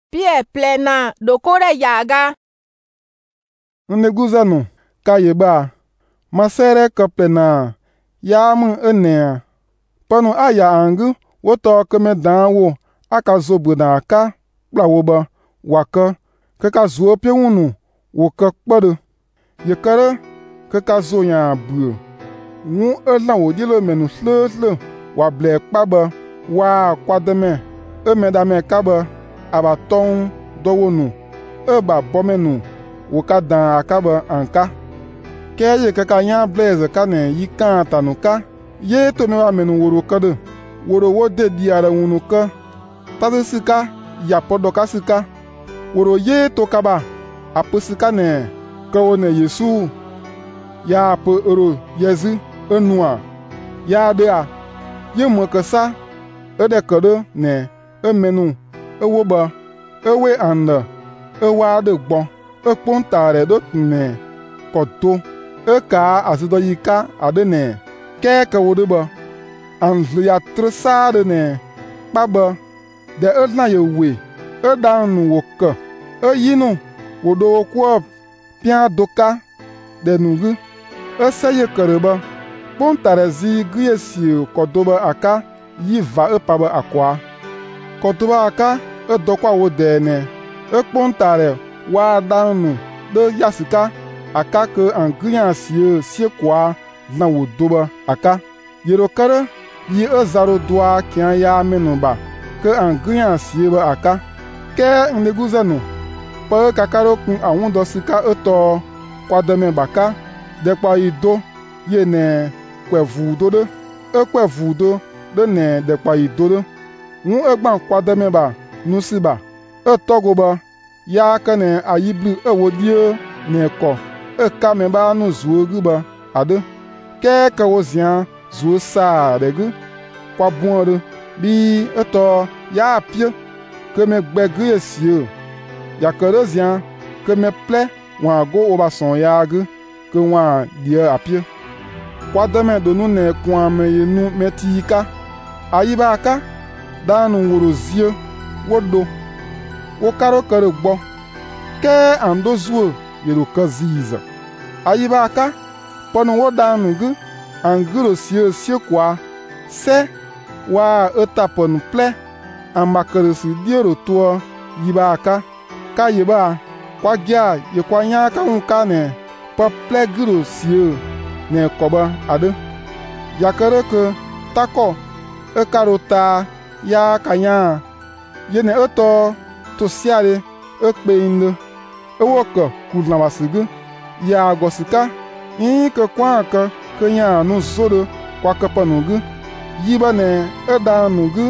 Pierre plena dokore yaga. Ndeguzanu ka yeba masere ka plena ya mun enea panu aya angu woto keme dan wo aka zobu na aka plawo ba waka ka zuo pe wunu wo ka kpade yekare ka zo ya bu wu elan wo dilo menu sle wa ble kpaba wa kwademe emedame kaba abaton dowonu eba bomenu wo ka dan akaba anka keye ka nya blaze ka ne yikan tanuka ye to me wa menu woro kade woro wo de diara wunu ka tazisika ya podoka sika woro ye to kaba apusika ne ka wo ne Yesu ya po oro yezi enua ya de a ye mo ka sa ede kade ne emenu ewo ba ewe anda ewa de gbon ekpontare do ne koto eka asido yika ade ne keke wo de ba anzlu ya tresa de ne kpaba de edna ye we edanu woka eyinu wodo kwa pia doka de nugu eseye kereba pontare zi giesi kodoba aka yiva epaba akwa kodoba aka edokwa wo de ne ekpontare wa danu de yasika aka ke angrian sie kwa na wo doba aka yero kare yi ezaro doa kian ya menuba ke angrian sie ba aka ke ndeguzanu pa kakaro kun awun do sika eto kwademe baka de pa ido ye ne kwevudo de ekwevudo de ne de pa ido de wu egban kwademe ba nusiba etogo ba ya kane ayiblu ewodie ne ko eka me ba nu zuogu ba ade ke ka wozian zuo sa regu kwa buore bi eto ya pie que me gbegu esie ya kerezian que me ple wa go oba son yagu que wa die apie kwa deme donu ne kwa me yenu metika ayiba aka danu worozie wodo wo karo kare gbo ke ando zuo yero kaziza ayiba aka pono wo danu gu anguro sie kwa se wa etapon ple amakarisi diero to yiba aka ka yiba kwa gya ye kwa nya ka unka ne pa ple guro sie ne koba ade yakare ke tako ekarota ya kanya ye ne eto to siare ekpe inde ewoke kulna wasigu ya gosika ke kwa ka kenya no zoro kwa kapanugu yiba ne edanugu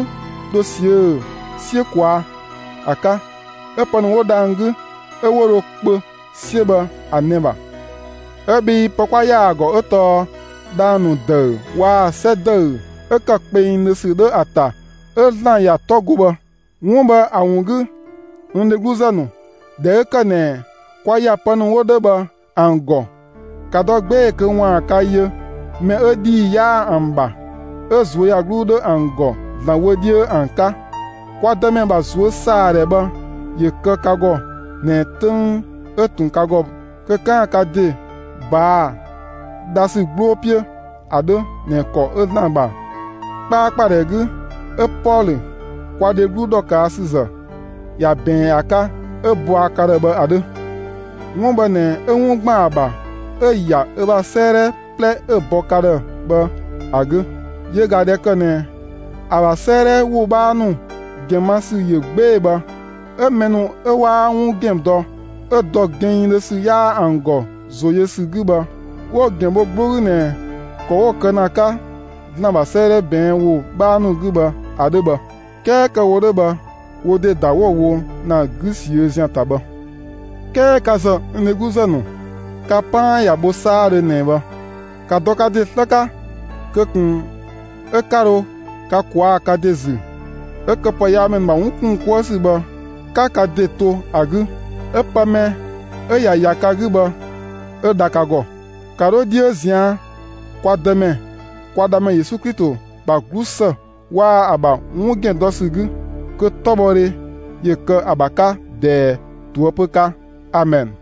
dosie kwa aka epanu wodangu eworo kpo sieba aneba ebi pokwa ya go eto danu de wa sede eka kpe nesi de ata ezan ya toguba nwuba awungu ndeguzanu de eka ne kwa ya panu wodeba ango kadogbe ke nwa aka ye me edi ya amba ezuo ya gludo ango na wodie anka kwa deme ba zuo sare ba ye ke kago ne tun etun kago ke kan ka de ba dasi glopie ado ne ko ezan ba pa regu e poli kwa de gludo ka asiza ya ben aka e bo akare ba ado ngomba ne enwu gba aba eya eba sere ple ebokare ba agu ye gade kane aba sere wo ba nu gemasi ye gbeba emenu ewa wu gemdo edo gen lesu ya ango zoye siguba wo gembo gburu ne ko wo kanaka na ba sere ben wo ba nu guba adeba ke wo deba wo de dawo wo na gusie zian taba ke kaza neguzanu kapa ya bosare neba ka doka de flaka ke kun ekaro ka kwa ka dezi ekapa ya men ma unkun kwasi ba ka de to agu epame eya ya ka guba edakago karo diezia kwadame Yesu Kristo ba glusa wa aba nwugen dosigu ke tobore ye ke abaka de tuopeka. Amen.